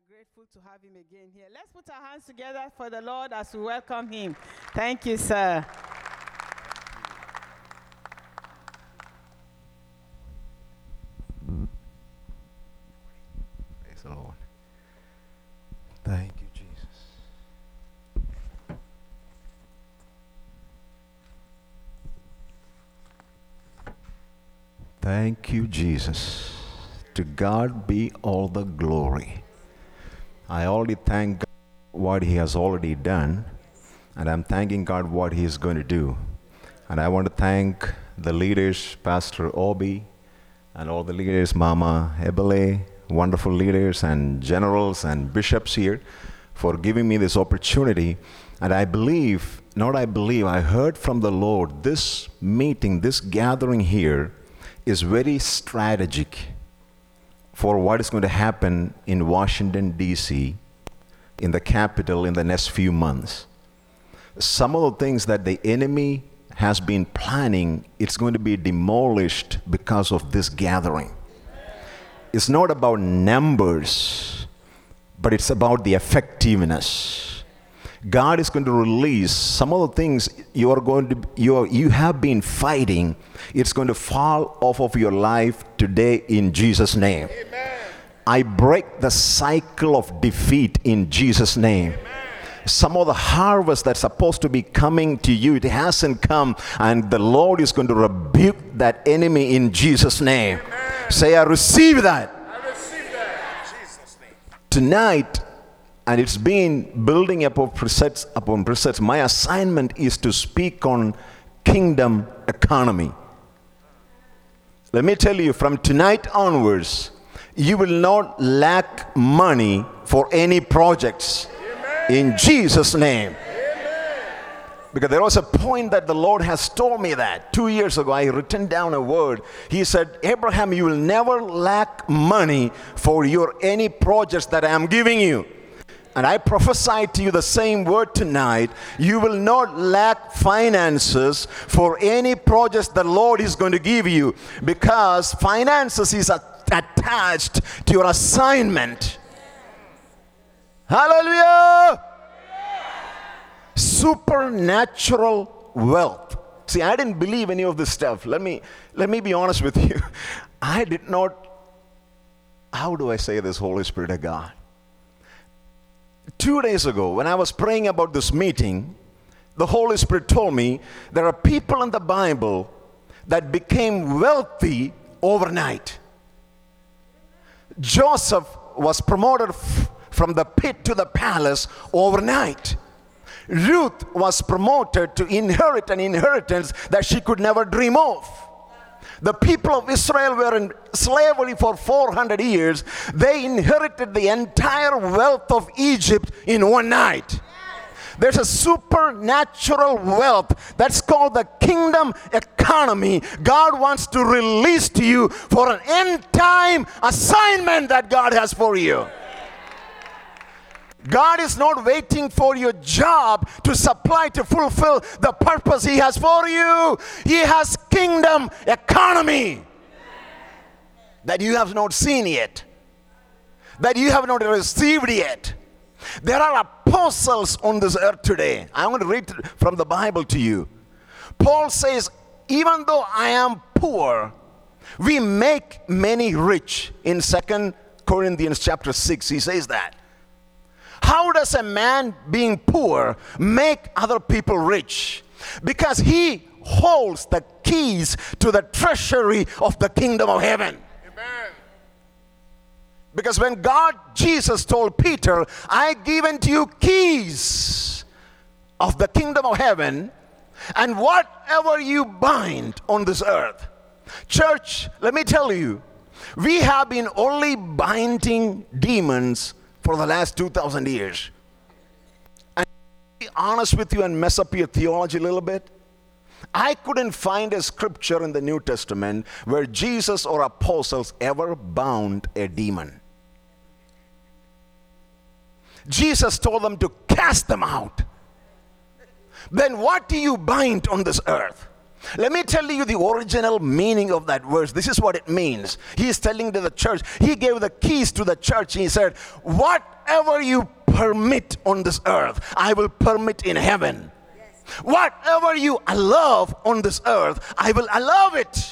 grateful to have him again here. Let's put our hands together for the Lord as we welcome him. Thank you, sir. Praise the Lord. Thank you, Jesus. Thank you, Jesus. To God be all the glory. I already thank God for what He has already done, and I'm thanking God what He is going to do. And I want to thank the leaders, Pastor Obi, and all the leaders, Mama Ebele, wonderful leaders and generals and bishops here, for giving me this opportunity. And I heard from the Lord, this meeting, this gathering here is very strategic for what is going to happen in Washington, D.C., in the capital in the next few months. Some of the things that the enemy has been planning, it's going to be demolished because of this gathering. It's not about numbers, but it's about the effectiveness. God is going to release some of the things you have been fighting. It's going to fall off of your life today in Jesus' name. Amen. I break the cycle of defeat in Jesus' name. Amen. Some of the harvest that's supposed to be coming to you, it hasn't come, and the Lord is going to rebuke that enemy in Jesus' name. Amen. Say, I receive that. I receive that in Jesus' name. Tonight, and it's been building upon precepts. My assignment is to speak on kingdom economy. Let me tell you, from tonight onwards, you will not lack money for any projects. Amen. In Jesus' name. Amen. Because there was a point that the Lord has told me that 2 years ago. I written down a word. He said, Abraham, you will never lack money for any projects that I am giving you. And I prophesy to you the same word tonight. You will not lack finances for any projects the Lord is going to give you, because finances is attached to your assignment. Hallelujah! Supernatural wealth. See, I didn't believe any of this stuff. Let me be honest with you. I did not, how do I say this, Holy Spirit of God? 2 days ago, when I was praying about this meeting, the Holy Spirit told me there are people in the Bible that became wealthy overnight. Joseph was promoted from the pit to the palace overnight. Ruth was promoted to inherit an inheritance that she could never dream of. The people of Israel were in slavery for 400 years. They inherited the entire wealth of Egypt in one night. There's a supernatural wealth that's called the kingdom economy. God wants to release to you for an end time assignment that God has for you. God is not waiting for your job to supply, to fulfill the purpose He has for you. He has kingdom economy that you have not seen yet, that you have not received yet. There are apostles on this earth today. I'm going to read from the Bible to you. Paul says, even though I am poor, we make many rich. In 2 Corinthians chapter 6, he says that. How does a man being poor make other people rich? Because he holds the keys to the treasury of the kingdom of heaven. Amen. Because when Jesus told Peter, I give unto you keys of the kingdom of heaven, and whatever you bind on this earth. Church, let me tell you, we have been only binding demons for the last 2,000 years. And to be honest with you and mess up your theology a little bit, I couldn't find a scripture in the New Testament where Jesus or apostles ever bound a demon. Jesus told them to cast them out. Then what do you bind on this earth? Let me tell you the original meaning of that verse. This is what it means. He is telling to the church. He gave the keys to the church. He said, whatever you permit on this earth, I will permit in heaven. Yes. Whatever you allow on this earth, I will allow it.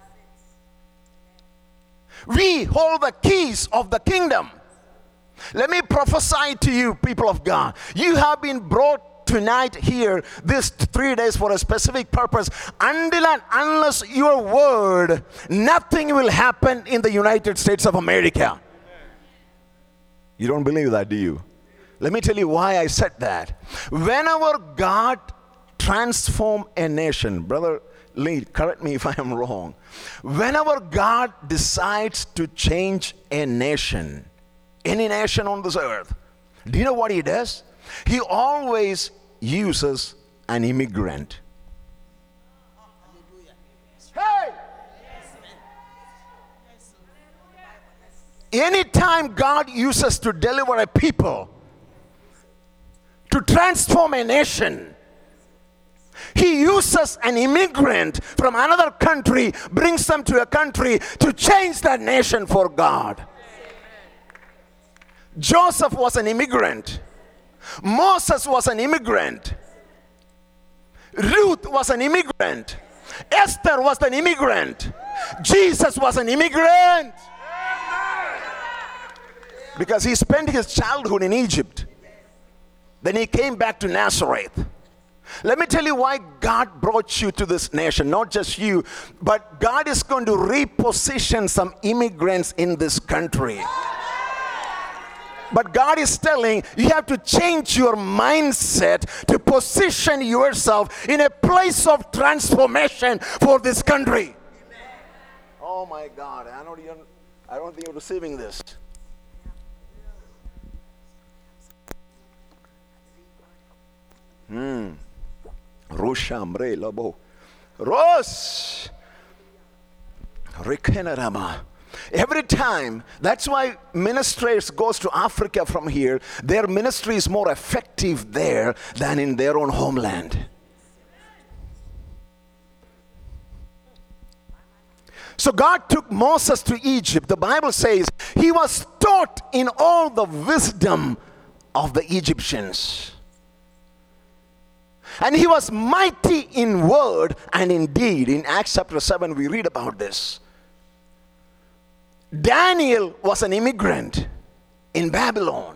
We hold the keys of the kingdom. Let me prophesy to you, people of God. You have been brought tonight here, this 3 days, for a specific purpose. Until and unless your word, nothing will happen in the United States of America. You don't believe that, do you? Let me tell you why I said that. Whenever God transforms a nation, Brother Lee, correct me if I am wrong. Whenever God decides to change a nation, any nation on this earth, do you know what he does? He always uses an immigrant. Hey! Anytime God uses to deliver a people, to transform a nation, he uses an immigrant from another country, brings them to a country to change that nation for God. Joseph was an immigrant. Moses was an immigrant. Ruth was an immigrant. Esther was an immigrant. Jesus was an immigrant. Because he spent his childhood in Egypt. Then he came back to Nazareth. Let me tell you why God brought you to this nation. Not just you, but God is going to reposition some immigrants in this country. But God is telling you have to change your mindset to position yourself in a place of transformation for this country. Amen. Oh my God, I don't think you're receiving this. Rushambre Lobo. Ros Rekenarama. Every time, that's why ministers goes to Africa from here. Their ministry is more effective there than in their own homeland. So God took Moses to Egypt. The Bible says he was taught in all the wisdom of the Egyptians. And he was mighty in word and in deed. In Acts chapter 7 we read about this. Daniel was an immigrant in Babylon.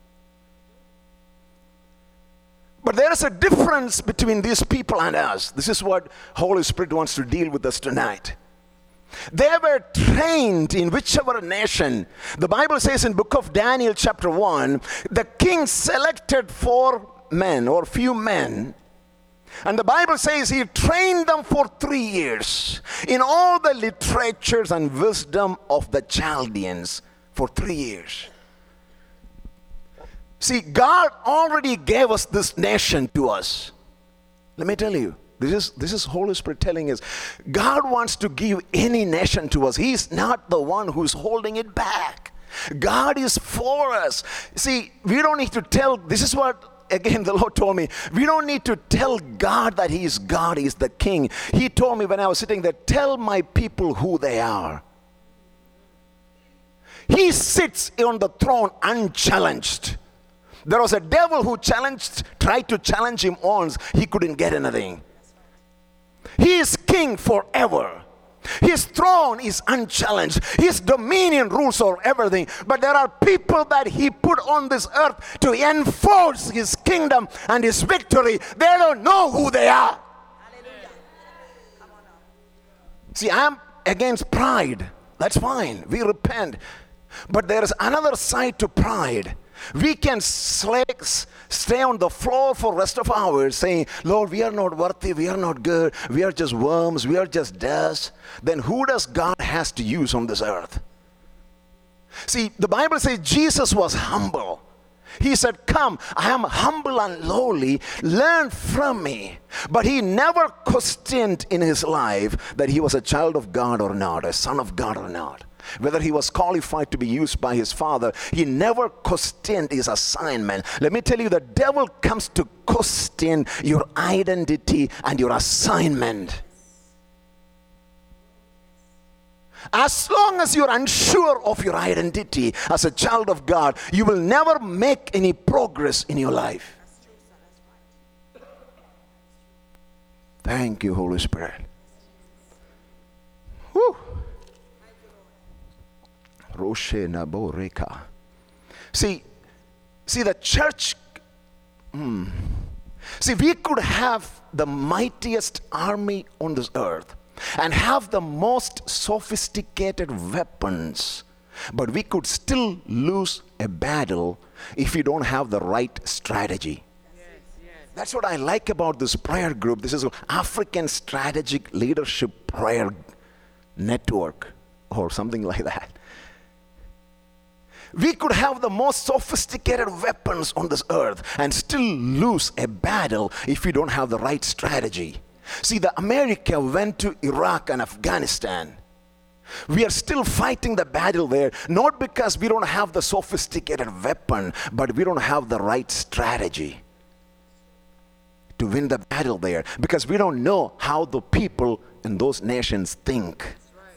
But there is a difference between these people and us. This is what Holy Spirit wants to deal with us tonight. They were trained in whichever nation. The Bible says in book of Daniel chapter 1, the king selected 4 men or few men. And the Bible says he trained them for 3 years in all the literatures and wisdom of the Chaldeans for 3 years. See, God already gave us this nation to us. Let me tell you, this is Holy Spirit telling us. God wants to give any nation to us. He's not the one who's holding it back. God is for us. See, we don't need to tell, this is what again the Lord told me, we don't need to tell God that he is God, he is the king. He told me when I was sitting there, tell my people who they are. He sits on the throne unchallenged. There was a devil who tried to challenge him once. He couldn't get anything. He is king forever. His throne is unchallenged. His dominion rules over everything. But there are people that he put on this earth to enforce his kingdom and his victory. They don't know who they are. Hallelujah. See, I'm against pride. That's fine. We repent. But there is another side to pride. We can stay on the floor for the rest of hours saying, Lord, we are not worthy, we are not good, we are just worms, we are just dust. Then who does God has to use on this earth? See, the Bible says Jesus was humble. He said, come, I am humble and lowly, learn from me. But he never questioned in his life that he was a child of God or not, a son of God or not. Whether he was qualified to be used by his father, he never questioned his assignment. Let me tell you, the devil comes to question your identity and your assignment. As long as you're unsure of your identity as a child of God, you will never make any progress in your life. Thank you, Holy Spirit. Whew. See, the church, see, we could have the mightiest army on this earth and have the most sophisticated weapons, but we could still lose a battle if we don't have the right strategy. That's what I like about this prayer group. This is African Strategic Leadership Prayer Network or something like that. We could have the most sophisticated weapons on this earth and still lose a battle if we don't have the right strategy. See, the America went to Iraq and Afghanistan. We are still fighting the battle there, not because we don't have the sophisticated weapon, but we don't have the right strategy to win the battle there, because we don't know how the people in those nations think.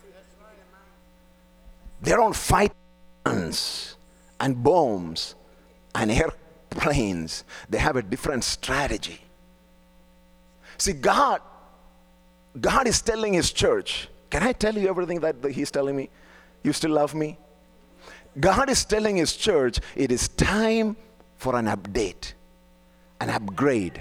They don't fight guns and bombs and airplanes. They have a different strategy. See, God is telling his church, can I tell you everything that he's telling me? You still love me? God is telling his church, it is time for an update, an upgrade.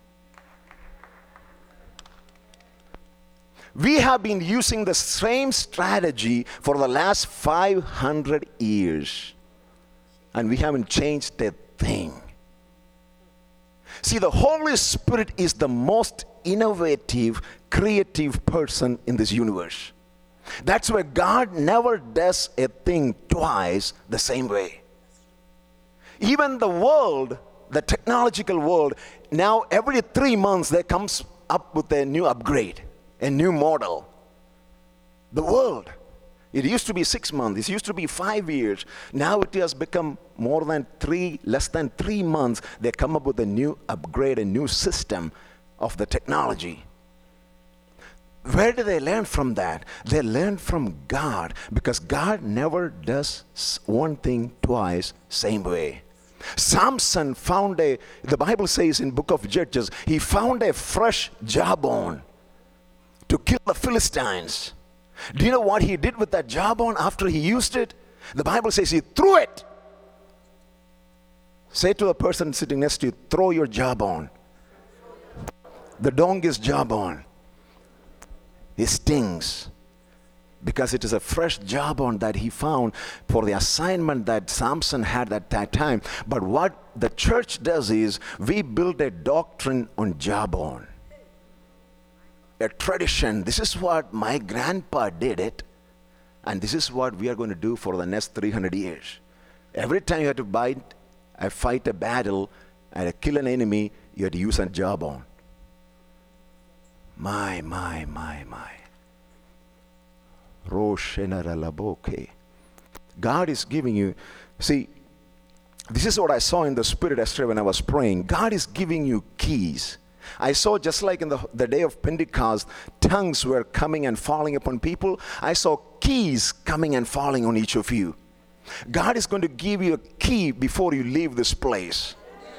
We have been using the same strategy for the last 500 years, and we haven't changed a thing. See, the Holy Spirit is the most innovative, creative person in this universe. That's why God never does a thing twice the same way. Even the world, the technological world, now every 3 months they comes up with a new upgrade, a new model. The world, it used to be 6 months, it used to be 5 years. Now it has become less than 3 months. They come up with a new upgrade, a new system of the technology. Where do they learn from that? They learn from God, because God never does one thing twice same way. Samson the Bible says in book of Judges, he found a fresh jawbone to kill the Philistines. Do you know what he did with that jawbone after he used it? The Bible says he threw it. Say to the person sitting next to you, throw your jawbone. The donkey's jawbone. It stings because it is a fresh jawbone that he found for the assignment that Samson had at that time. But what the church does is we build a doctrine on jawbone. A tradition. This is what my grandpa did it, and this is what we are going to do for the next 300 years. Every time you have to fight a battle and kill an enemy, you have to use a jawbone. My. God is giving you, see, this is what I saw in the spirit yesterday when I was praying. God is giving you keys. I saw, just like in the day of Pentecost, tongues were coming and falling upon people. I saw keys coming and falling on each of you. God is going to give you a key before you leave this place.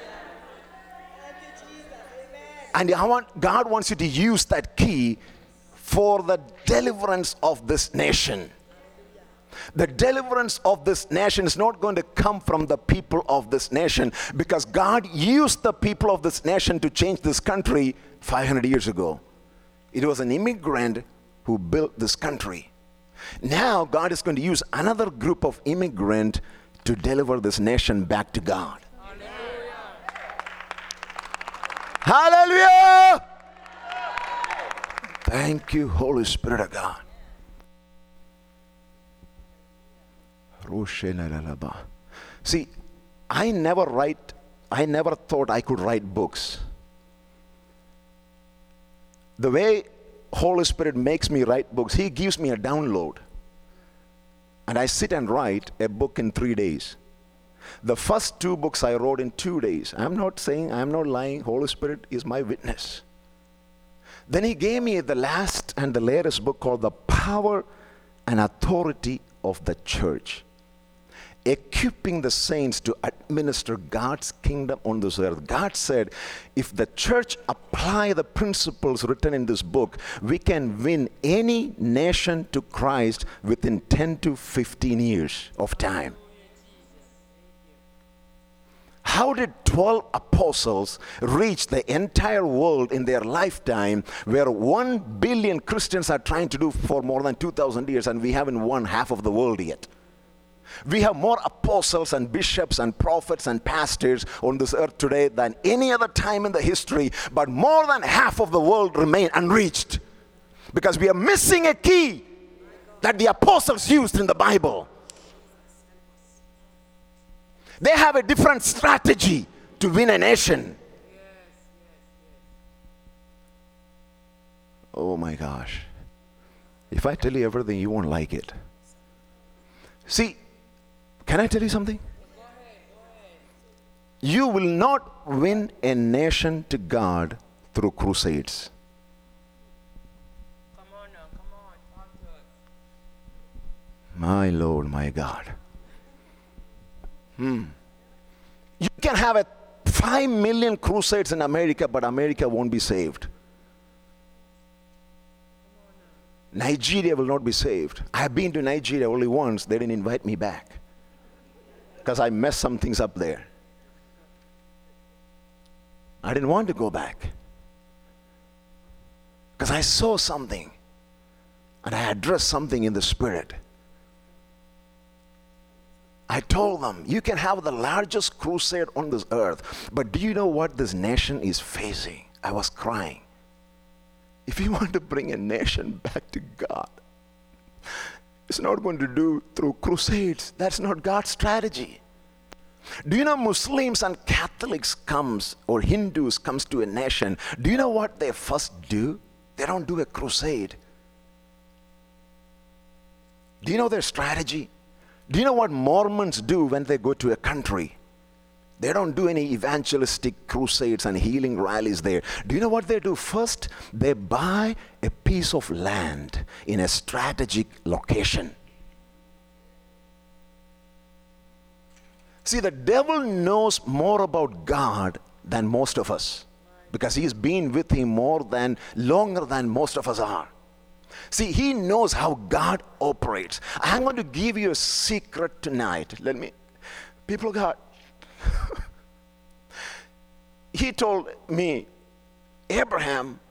And God wants you to use that key for the deliverance of this nation. The deliverance of this nation is not going to come from the people of this nation, because God used the people of this nation to change this country 500 years ago. It was an immigrant who built this country. Now God is going to use another group of immigrants to deliver this nation back to God. Hallelujah! Hallelujah! Thank you, Holy Spirit of God. See, I never thought I could write books. The way Holy Spirit makes me write books, He gives me a download. And I sit and write a book in 3 days. The first 2 books I wrote in 2 days. I'm not lying. Holy Spirit is my witness. Then He gave me the last and the latest book called The Power and authority of the church, equipping the saints to administer God's kingdom on this earth. God said, if the church apply the principles written in this book, we can win any nation to Christ within 10 to 15 years of time. How did 12 apostles reach the entire world in their lifetime, where 1 billion Christians are trying to do for more than 2,000 years, and we haven't won half of the world yet? We have more apostles and bishops and prophets and pastors on this earth today than any other time in the history, but more than half of the world remain unreached because we are missing a key that the apostles used in the Bible. They have a different strategy to win a nation. Oh my gosh. If I tell you everything, you won't like it. See, can I tell you something? Go ahead. You will not win a nation to God through crusades. Come on now, come on, talk to us. My Lord, my God. You can have 5 million crusades in America, but America won't be saved. Nigeria will not be saved. I have been to Nigeria only once. They didn't invite me back because I messed some things up there. I didn't want to go back because I saw something and I addressed something in the spirit. I told them, you can have the largest crusade on this earth, but do you know what this nation is facing? I was crying. If you want to bring a nation back to God, it's not going to do through crusades. That's not God's strategy. Do you know Muslims and Catholics comes, or Hindus comes to a nation, do you know what they first do? They don't do a crusade. Do you know their strategy? Do you know what Mormons do when they go to a country? They don't do any evangelistic crusades and healing rallies there. Do you know what they do? First, they buy a piece of land in a strategic location. See, the devil knows more about God than most of us because he's been with him longer than most of us are. See, he knows how God operates. I'm going to give you a secret tonight. People of God, he told me, Abraham,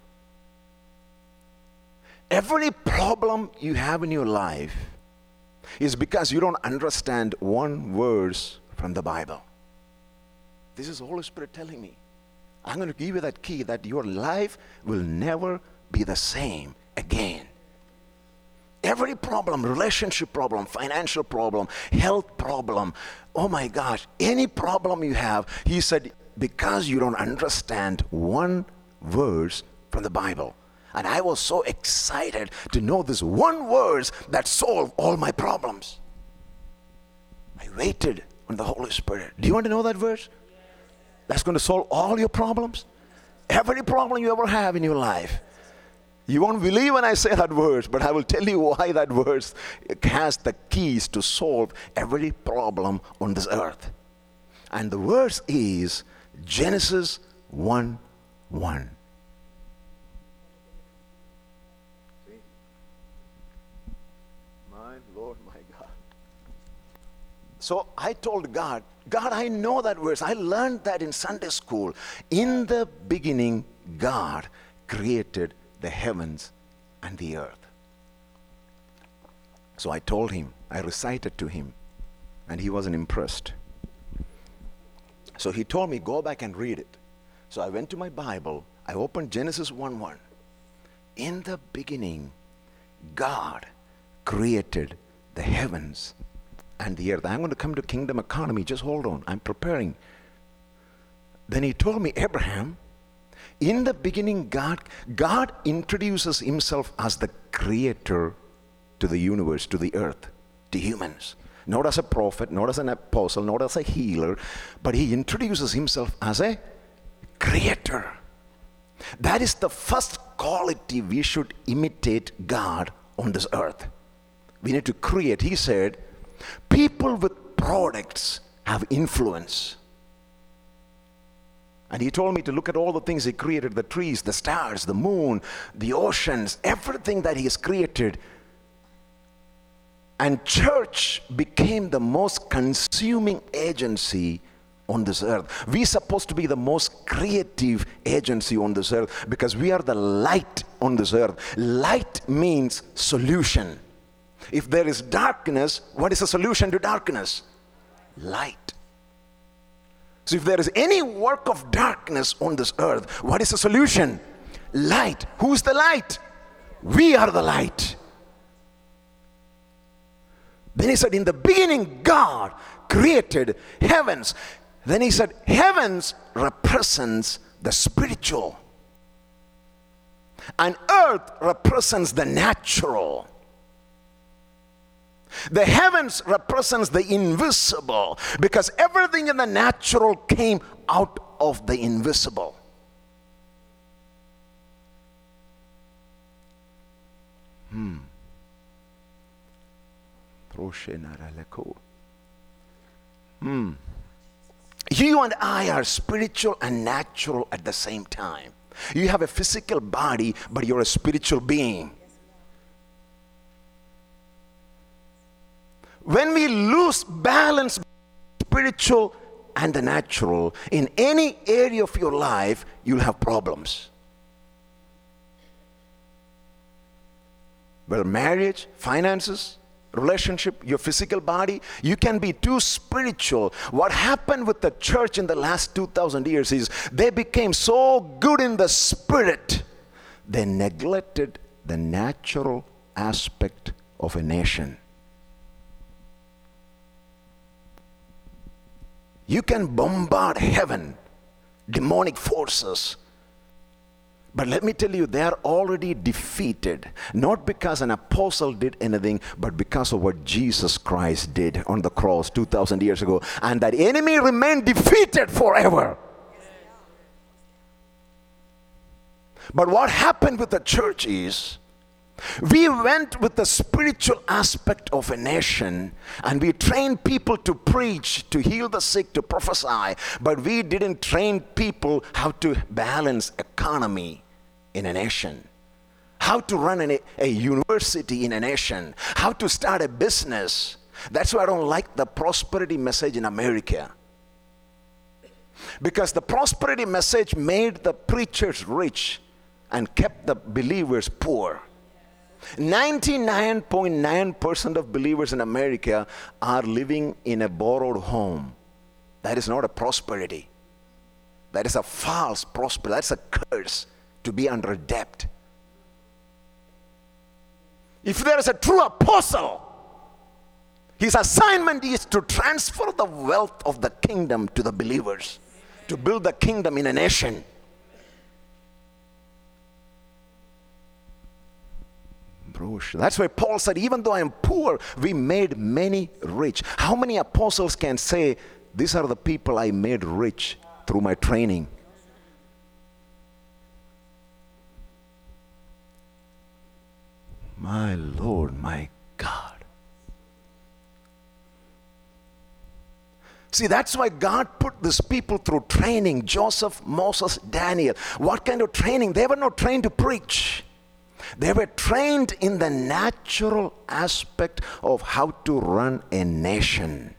every problem you have in your life is because you don't understand one verse from the Bible. This is the Holy Spirit telling me. I'm going to give you that key that your life will never be the same again. Every problem, relationship problem, financial problem, health problem, oh my gosh, any problem you have, he said, because you don't understand one verse from the Bible. And I was so excited to know this one verse that solved all my problems. I waited on the Holy Spirit. Do you want to know that verse? That's going to solve all your problems? Every problem you ever have in your life. You won't believe when I say that verse, but I will tell you why that verse has the keys to solve every problem on this earth. And the verse is Genesis 1:1. My Lord, my God. So I told God, I know that verse. I learned that in Sunday school. In the beginning, God created the heavens and the earth. So I told him, I recited to him, and he wasn't impressed. So he told me, go back and read it. So I went to my Bible, I opened Genesis 1:1. In the beginning, God created the heavens and the earth. I'm going to come to kingdom economy, just hold on, I'm preparing. Then he told me, Abraham, in the beginning, God introduces himself as the creator to the universe, to the earth, to humans. Not as a prophet, not as an apostle, not as a healer, but he introduces himself as a creator. That is the first quality we should imitate God on this earth. We need to create. He said, people with products have influence. And he told me to look at all the things he created, the trees, the stars, the moon, the oceans, everything that he has created. And church became the most consuming agency on this earth. We're supposed to be the most creative agency on this earth because we are the light on this earth. Light means solution. If there is darkness, what is the solution to darkness? Light. So if there is any work of darkness on this earth, what is the solution? Light. Who's the light? We are the light. Then he said, in the beginning, God created heavens. Then he said, heavens represents the spiritual. And earth represents the natural. The heavens represents the invisible, because everything in the natural came out of the invisible. You and I are spiritual and natural at the same time. You have a physical body, but you're a spiritual being. When we lose balance, spiritual and the natural, in any area of your life, you'll have problems. Well, marriage, finances, relationship, your physical body, you can be too spiritual. What happened with the church in the last 2,000 years is they became so good in the spirit, they neglected the natural aspect of a nation. You can bombard heaven, demonic forces. But let me tell you, they are already defeated. Not because an apostle did anything, but because of what Jesus Christ did on the cross 2,000 years ago. And that enemy remained defeated forever. But what happened with the church is, we went with the spiritual aspect of a nation and we trained people to preach, to heal the sick, to prophesy, but we didn't train people how to balance economy in a nation, how to run a university in a nation, how to start a business. That's why I don't like the prosperity message in America. Because the prosperity message made the preachers rich and kept the believers poor. 99.9% of believers in America are living in a borrowed home. That is not a prosperity. That is a false prosperity. That's a curse, to be under debt. If there is a true apostle, his assignment is to transfer the wealth of the kingdom to the believers, to build the kingdom in a nation. That's why Paul said, even though I am poor, we made many rich. How many apostles can say, these are the people I made rich through my training? My Lord, my God. See, that's why God put these people through training. Joseph, Moses, Daniel. What kind of training? They were not trained to preach. They were trained in the natural aspect of how to run a nation.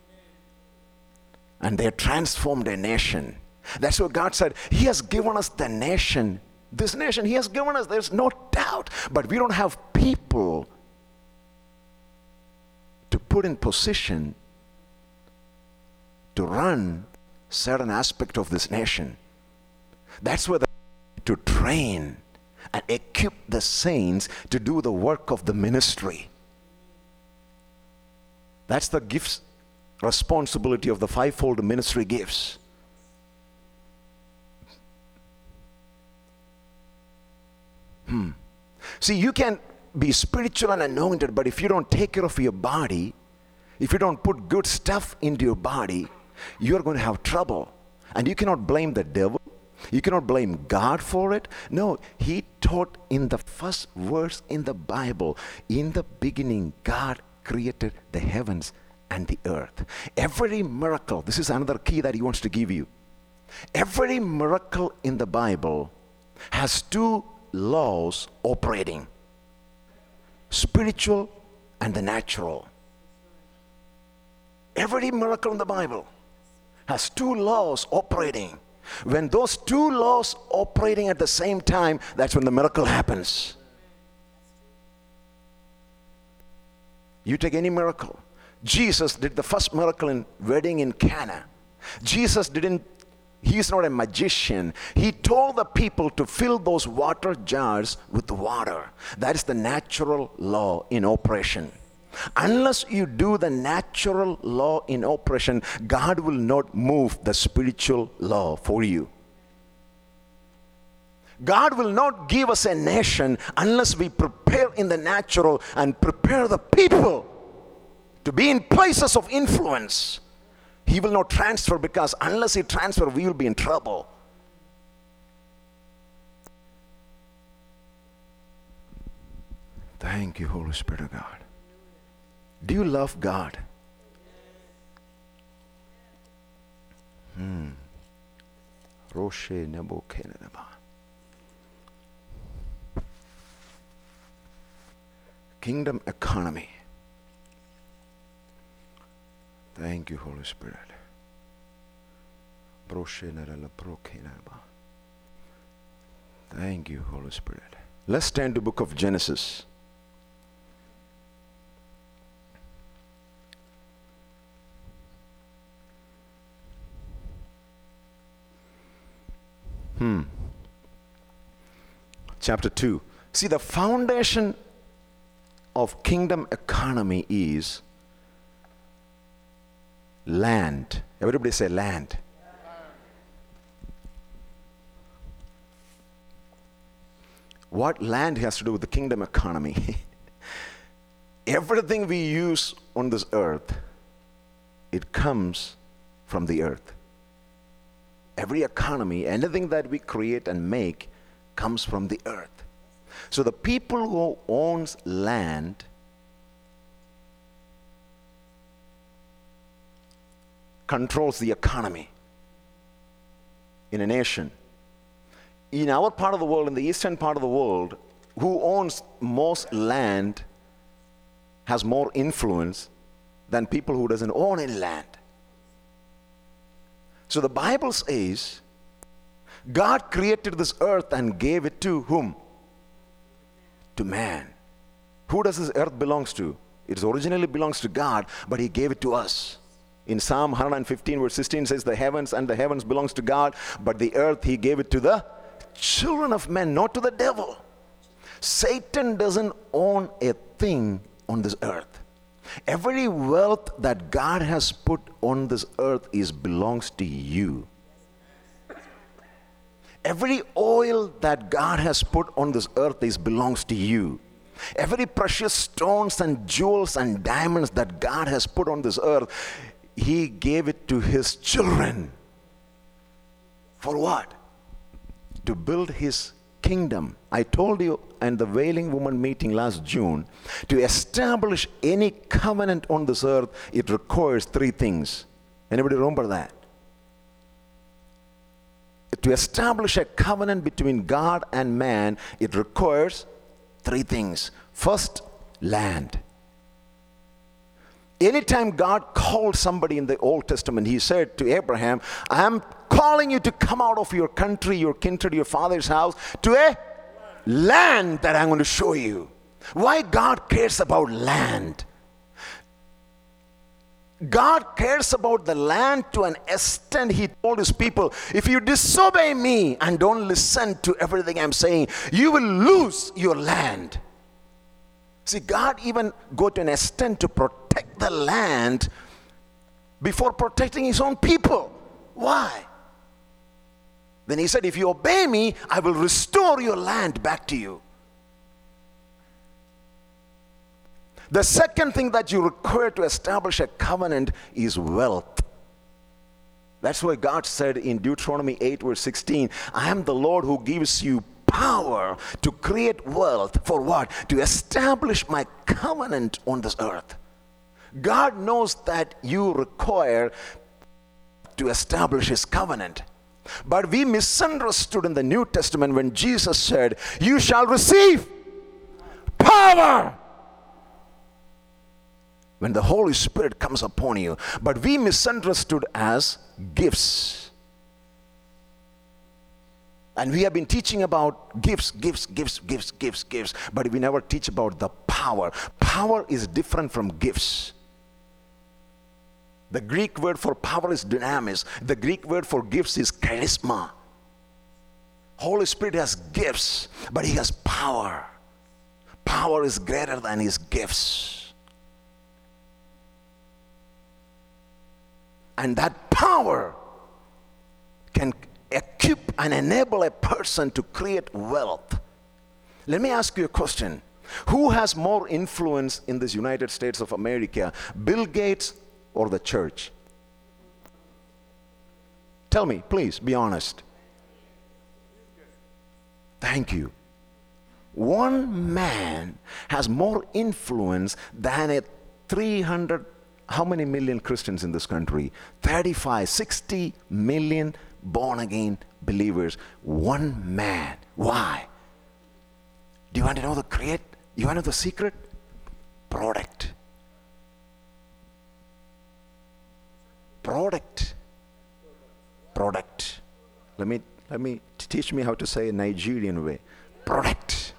And they transformed a nation. That's what God said. He has given us the nation. This nation He has given us, there's no doubt. But we don't have people to put in position to run certain aspect of this nation. That's where to train and equip the saints to do the work of the ministry. That's the gifts, responsibility of the fivefold ministry gifts. See, you can be spiritual and anointed, but if you don't take care of your body, if you don't put good stuff into your body, you're going to have trouble. And you cannot blame the devil. You cannot blame God for it. No, he taught in the first verse in the Bible, in the beginning, God created the heavens and the earth. Every miracle, this is another key that he wants to give you. Every miracle in the Bible has two laws operating: spiritual and the natural. Every miracle in the Bible has two laws operating. When those two laws operating at the same time, that's when the miracle happens. You take any miracle. Jesus did the first miracle in wedding in Cana. He's not a magician. He told the people to fill those water jars with water. That is the natural law in operation. Unless you do the natural law in operation, God will not move the spiritual law for you. God will not give us a nation unless we prepare in the natural and prepare the people to be in places of influence. He will not transfer, because unless he transfers, we will be in trouble. Thank you, Holy Spirit of God. Do you love God? Kingdom economy. Thank you, Holy Spirit. Thank you, Holy Spirit. Let's turn to the book of Genesis. Chapter 2. See, the foundation of kingdom economy is land. Everybody say land. What land has to do with the kingdom economy? Everything we use on this earth, it comes from the earth. Every economy, anything that we create and make, comes from the earth. So the people who owns land controls the economy in a nation. In our part of the world, in the eastern part of the world, who owns most land has more influence than people who doesn't own any land. So the Bible says God created this earth and gave it to whom? To man. Who does this earth belongs to? It originally belongs to God, but he gave it to us. In Psalm 115 verse 16 says, the heavens and the heavens belongs to God, but the earth he gave it to the children of men, not to the devil. Satan doesn't own a thing on this earth. Every wealth that God has put on this earth belongs to you. Every oil that God has put on this earth belongs to you. Every precious stones and jewels and diamonds that God has put on this earth, he gave it to his children. For what? To build his kingdom. I told you in the Wailing Woman meeting last June, to establish any covenant on this earth, it requires three things. Anybody remember that? To establish a covenant between God and man, it requires three things. First, land. Anytime God called somebody in the Old Testament, he said to Abraham, I am calling you to come out of your country, your kindred, your father's house, to a land that I'm going to show you. Why God cares about land? God cares about the land to an extent. He told his people, if you disobey me and don't listen to everything I'm saying, you will lose your land. See, God even go to an extent to protect the land before protecting his own people. Why? Then he said, if you obey me, I will restore your land back to you. The second thing that you require to establish a covenant is wealth. That's why God said in Deuteronomy 8 verse 16, I am the Lord who gives you power to create wealth. For what? To establish my covenant on this earth. God knows that you require to establish his covenant. But we misunderstood in the New Testament when Jesus said, you shall receive power when the Holy Spirit comes upon you. But we misunderstood as gifts. And we have been teaching about gifts, but we never teach about the power. Power is different from gifts. The Greek word for power is dynamis. The Greek word for gifts is charisma. Holy Spirit has gifts, but he has power. Power is greater than his gifts. And that power can equip and enable a person to create wealth. Let me ask you a question. Who has more influence in this United States of America, Bill Gates or the church? Tell me, please, be honest. Thank you. One man has more influence than a 300, how many million Christians in this country? 35, 60 million born-again believers. One man. Why? Do you want to know you want to know the secret? Product. Let me teach me how to say a Nigerian way. Product.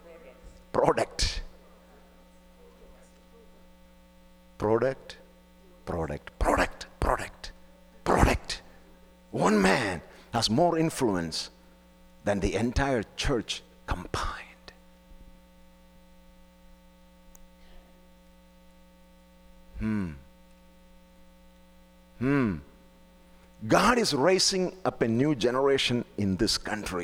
One man has more influence than the entire church combined. God is raising up a new generation in this country.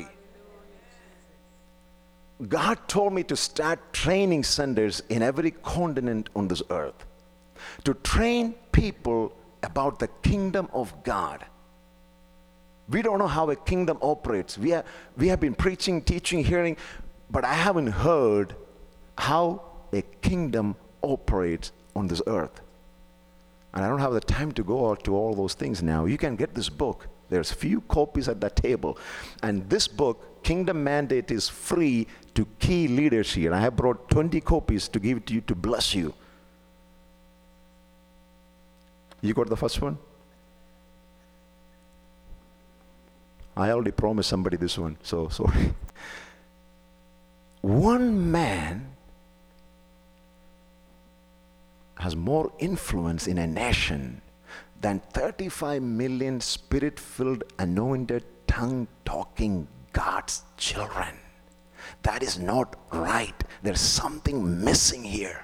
God told me to start training centers in every continent on this earth to train people about the kingdom of God. We don't know how a kingdom operates. We have been preaching, teaching, hearing, but I haven't heard how a kingdom operates on this earth. And I don't have the time to go out to all those things now. You can get this book. There's few copies at the table. And this book, Kingdom Mandate, is free to key leaders here. I have brought 20 copies to give to you to bless you. You got the first one? I already promised somebody this one, so sorry. One man has more influence in a nation than 35 million spirit-filled, anointed, tongue-talking God's children. That is not right. There's something missing here.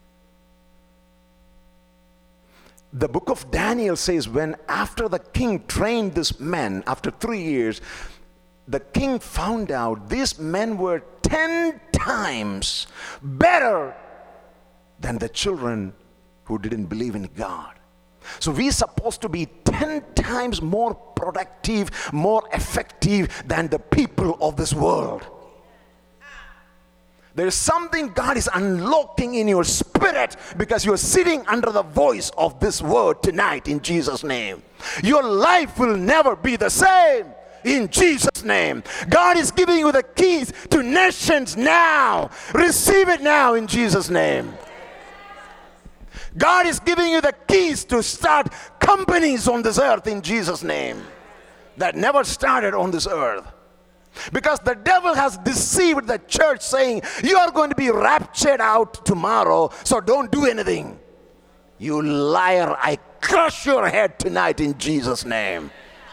The book of Daniel says when after the king trained these men, after 3 years, the king found out these men were 10 times better than the children who didn't believe in God. So we're supposed to be 10 times more productive, more effective than the people of this world. There is something God is unlocking in your spirit because you're sitting under the voice of this word tonight in Jesus' name. Your life will never be the same in Jesus' name. God is giving you the keys to nations now. Receive it now in Jesus' name. God is giving you the keys to start companies on this earth in Jesus' name that never started on this earth. Because the devil has deceived the church saying, you are going to be raptured out tomorrow, so don't do anything. You liar, I crush your head tonight in Jesus' name.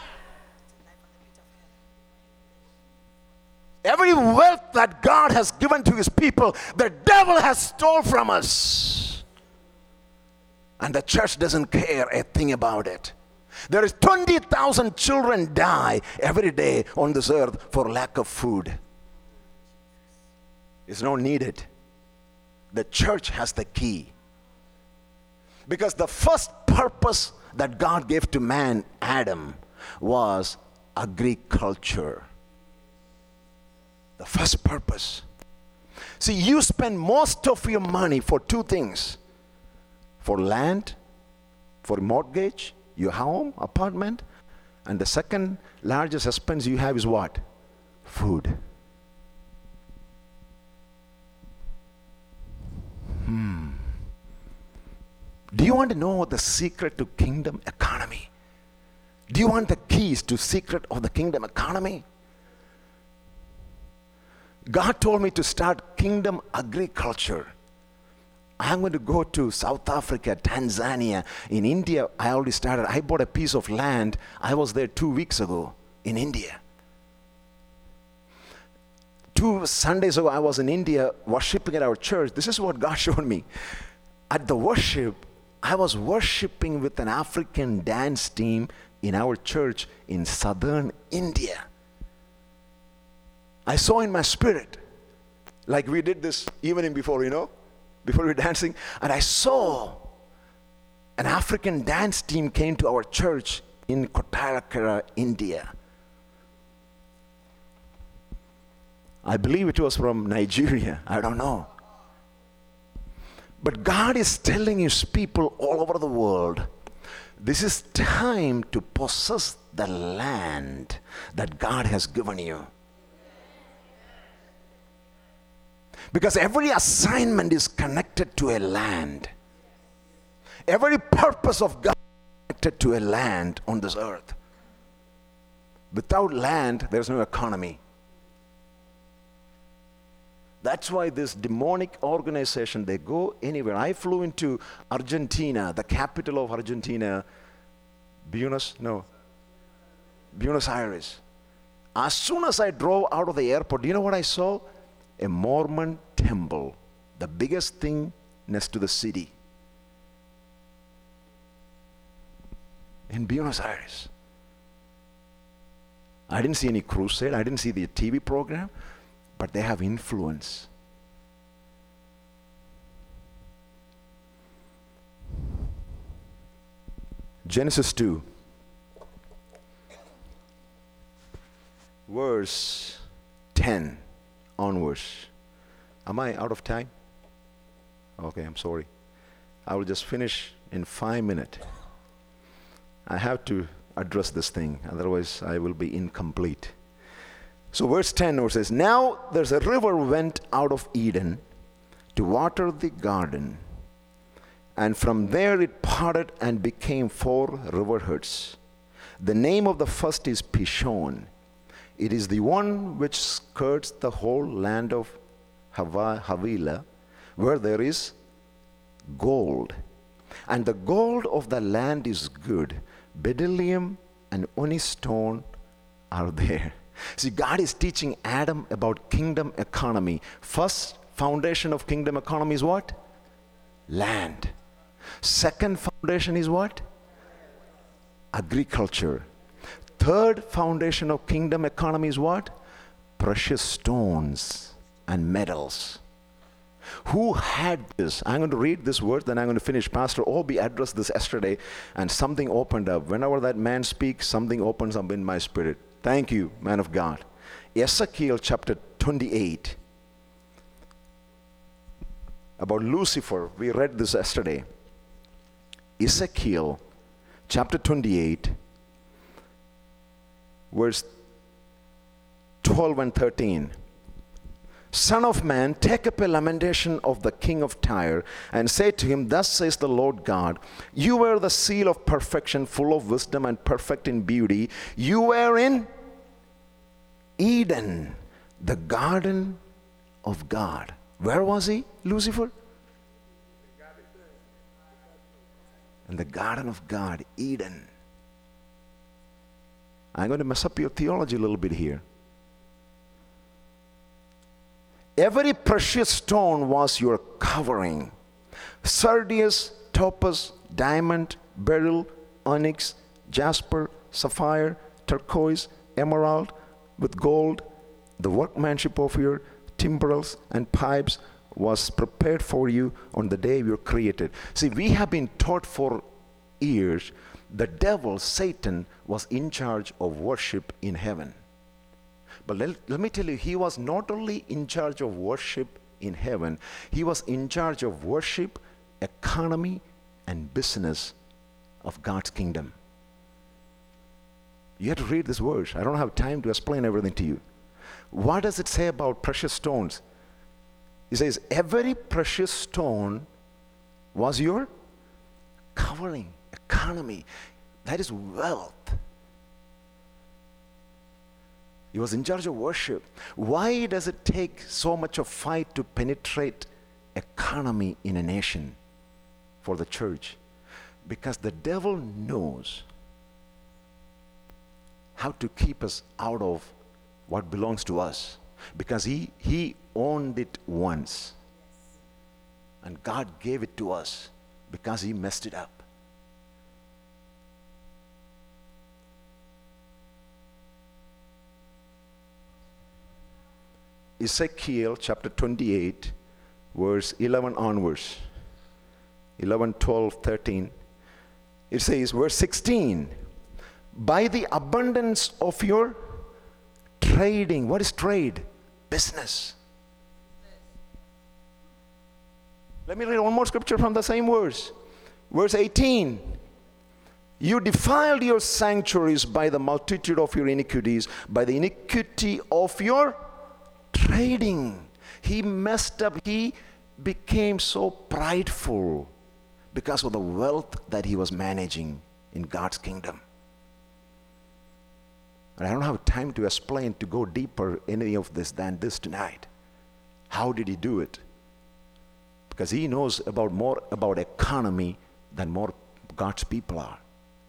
Every wealth that God has given to his people, the devil has stole from us. And the church doesn't care a thing about it. There is 20,000 children die every day on this earth for lack of food. It's not needed. The church has the key. Because the first purpose that God gave to man, Adam was agriculture. The first purpose. See, you spend most of your money for two things. For land, for mortgage, your home, apartment. And the second largest expense you have is what? Food. Do you want to know the secret to kingdom economy? Do you want the keys to secret of the kingdom economy? God told me to start kingdom agriculture. I'm going to go to South Africa, Tanzania. In India, I already started. I bought a piece of land. I was there 2 weeks ago in India. 2 Sundays ago, I was in India worshiping at our church. This is what God showed me. At the worship, I was worshiping with an African dance team in our church in southern India. I saw in my spirit, like we did this evening before, before we were dancing, and I saw an African dance team came to our church in Kottarakara, India. I believe it was from Nigeria. I don't know. But God is telling His people all over the world, this is time to possess the land that God has given you. Because every assignment is connected to a land. Every purpose of God is connected to a land on this earth. Without land, there's no economy. That's why this demonic organization, they go anywhere. I flew into Argentina, the capital of Argentina, Buenos Aires. As soon as I drove out of the airport, do you know what I saw? A Mormon temple, the biggest thing next to the city in Buenos Aires. I didn't see any crusade, I didn't see the TV program, but they have influence. Genesis 2, verse 10 onwards. Am I out of time? Okay, I'm sorry. I will just finish in 5 minutes. I have to address this thing, otherwise I will be incomplete. So verse 10 says, now there's a river went out of Eden to water the garden, and from there it parted and became 4 riverheads. The name of the first is Pishon. It is the one which skirts the whole land of Havilah, where there is gold. And the gold of the land is good. Bdellium and onyx stone are there. See, God is teaching Adam about kingdom economy. First foundation of kingdom economy is what? Land. Second foundation is what? Agriculture. Third foundation of kingdom economy is what? Precious stones and metals. Who had this? I'm going to read this word, then I'm going to finish. Pastor Obi addressed this yesterday, and something opened up. Whenever that man speaks, something opens up in my spirit. Thank you, man of God. Ezekiel chapter 28. About Lucifer, we read this yesterday. Ezekiel chapter 28, verse 12 and 13. Son of man, take up a lamentation of the king of Tyre, and say to him, thus says the Lord God, you were the seal of perfection, full of wisdom and perfect in beauty. You were in Eden, the garden of God. Where was he, Lucifer? In the garden of God, Eden. I'm going to mess up your theology a little bit here. Every precious stone was your covering. Sardius, topaz, diamond, beryl, onyx, jasper, sapphire, turquoise, emerald, with gold. The workmanship of your timbrels and pipes was prepared for you on the day you were created. See, we have been taught for years the devil, Satan, was in charge of worship in heaven. But let me tell you, he was not only in charge of worship in heaven, he was in charge of worship, economy, and business of God's kingdom. You have to read this verse. I don't have time to explain everything to you. What does it say about precious stones? It says, every precious stone was your covering, economy. That is wealth. He was in charge of worship. Why does it take so much of fight to penetrate economy in a nation for the church? Because the devil knows how to keep us out of what belongs to us. Because he owned it once. And God gave it to us because he messed it up. Ezekiel chapter 28, verse 11 onwards. 11, 12, 13. It says, verse 16, by the abundance of your trading. What is trade? Business. Let me read one more scripture from the same verse. Verse 18. You defiled your sanctuaries by the multitude of your iniquities, by the iniquity of your trading. He messed up. He became so prideful because of the wealth that he was managing in God's kingdom. And I don't have time to explain, to go deeper any of this than this tonight. How did he do it? Because he knows more about economy than more God's people are.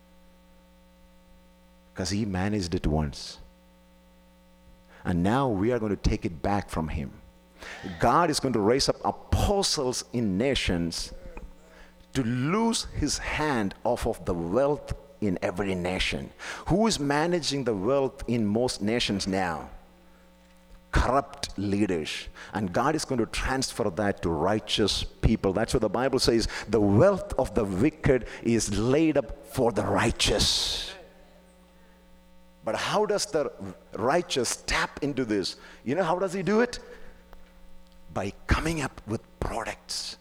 Because he managed it once. And now we are going to take it back from him. God is going to raise up apostles in nations to loose his hand off of the wealth in every nation. Who is managing the wealth in most nations now? Corrupt leaders. And God is going to transfer that to righteous people. That's what the Bible says. The wealth of the wicked is laid up for the righteous. But how does the righteous tap into this? You know how does he do it? By coming up with products.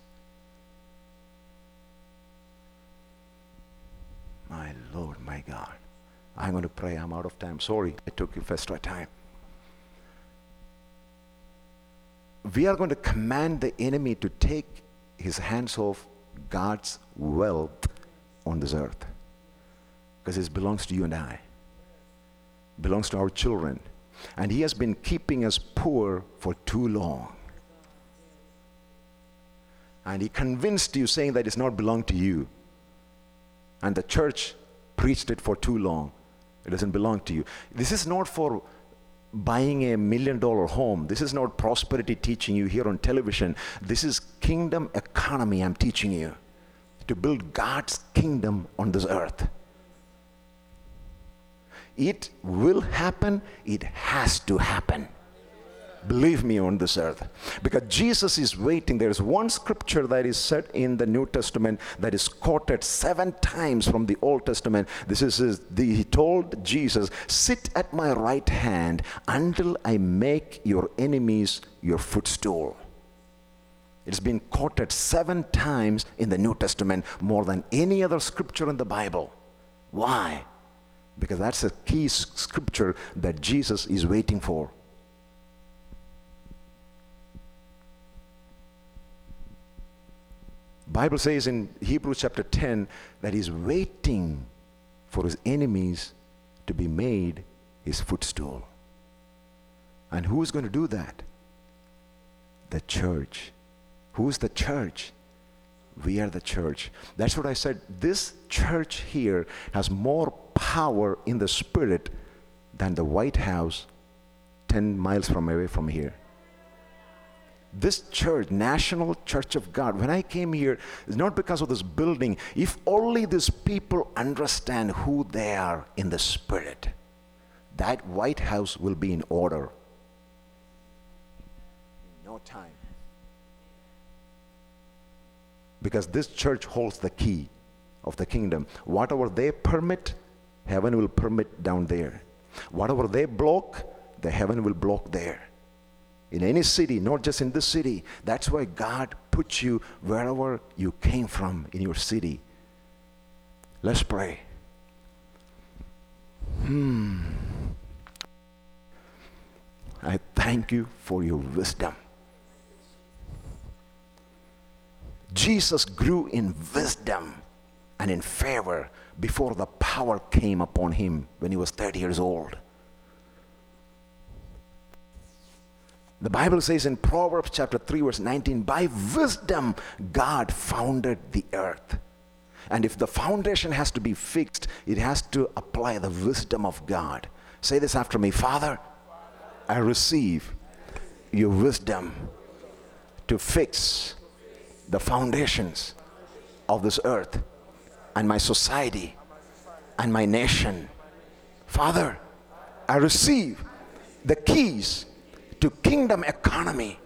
My Lord, my God. I'm going to pray. I'm out of time. Sorry, I took you extra time. We are going to command the enemy to take his hands off God's wealth on this earth. Because it belongs to you and I. It belongs to our children. And he has been keeping us poor for too long. And he convinced you saying that it's not belong to you. And the church preached it for too long. It doesn't belong to you. This is not for buying $1 million home. This is not prosperity teaching you here on television. This is kingdom economy I'm teaching you. To build God's kingdom on this earth. It will happen. It has to happen. Believe me, on this earth. Because Jesus is waiting. There is one scripture that is said in the New Testament that is quoted 7 times from the Old Testament. He told Jesus, sit at my right hand until I make your enemies your footstool. It's been quoted 7 times in the New Testament, more than any other scripture in the Bible. Why? Because that's a key scripture that Jesus is waiting for. Bible says in Hebrews chapter 10 that he's waiting for his enemies to be made his footstool. And who is going to do that? The church. Who's the church? We are the church. That's what I said. This church here has more power in the spirit than the White House 10 miles away from here. This church, National Church of God, when I came here, it's not because of this building. If only these people understand who they are in the spirit, that White House will be in order. In no time. Because this church holds the key of the kingdom. Whatever they permit, heaven will permit down there. Whatever they block, the heaven will block there. In any city, not just in this city. That's why God put you wherever you came from in your city. Let's pray. I thank you for your wisdom. Jesus grew in wisdom and in favor before the power came upon him when he was 30 years old. The Bible says in Proverbs chapter 3 verse 19, by wisdom God founded the earth. And if the foundation has to be fixed, it has to apply the wisdom of God. Say this after me. Father, I receive your wisdom to fix the foundations of this earth and my society and my nation. Father, I receive the keys to kingdom economy.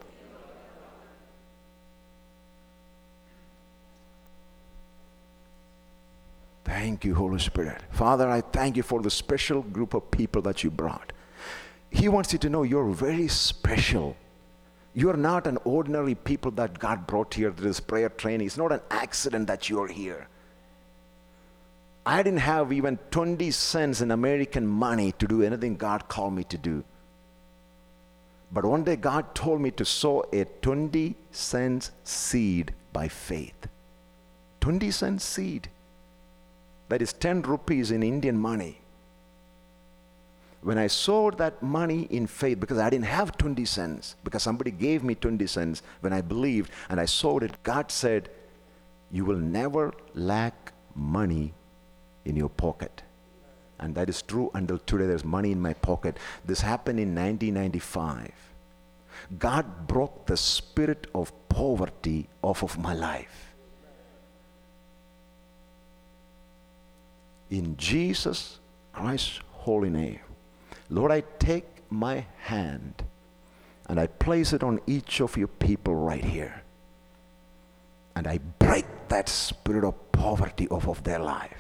Thank you, Holy Spirit. Father, I thank you for the special group of people that you brought. He wants you to know you're very special. You're not an ordinary people that God brought here to this prayer training. It's not an accident that you're here. I didn't have even 20 cents in American money to do anything God called me to do. But one day God told me to sow a 20 cents seed by faith. 20 cents seed. That is 10 rupees in Indian money. When I sowed that money in faith, because I didn't have 20 cents, because somebody gave me 20 cents when I believed and I sowed it, God said, you will never lack money in your pocket. And that is true until today. There's money in my pocket. This happened in 1995. God broke the spirit of poverty off of my life. In Jesus Christ's holy name. Lord, I take my hand and I place it on each of your people right here. And I break that spirit of poverty off of their life.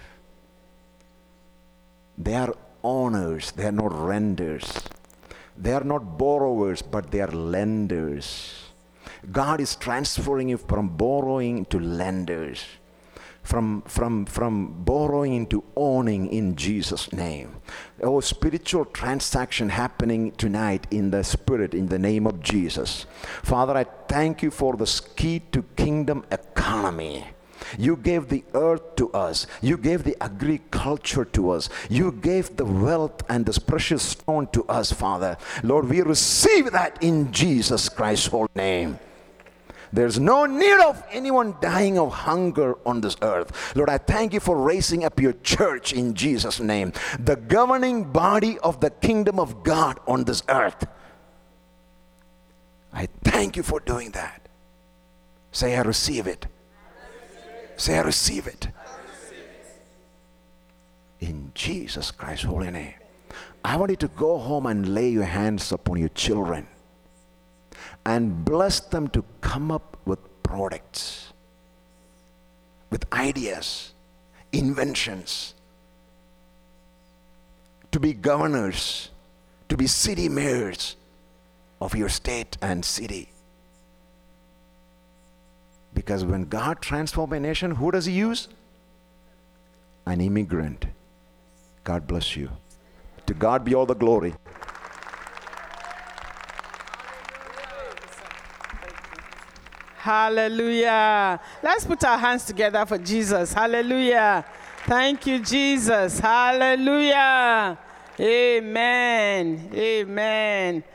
They are owners, they are not renters. They are not borrowers, but they are lenders. God is transferring you from borrowing to lenders. From borrowing into owning in Jesus' name. Oh, spiritual transaction happening tonight in the Spirit, in the name of Jesus. Father, I thank you for the key to kingdom economy. You gave the earth to us. You gave the agriculture to us. You gave the wealth and this precious stone to us, Father. Lord, we receive that in Jesus Christ's holy name. There's no need of anyone dying of hunger on this earth. Lord, I thank you for raising up your church in Jesus' name. The governing body of the kingdom of God on this earth. I thank you for doing that. Say, I receive it. Say, I receive it. In Jesus Christ's holy name. I want you to go home and lay your hands upon your children and bless them to come up with products, with ideas, inventions, to be governors, to be city mayors of your state and city. Because when God transforms a nation, who does he use? An immigrant. God bless you. To God be all the glory. Hallelujah. Let's put our hands together for Jesus. Hallelujah. Thank you, Jesus. Hallelujah. Amen. Amen.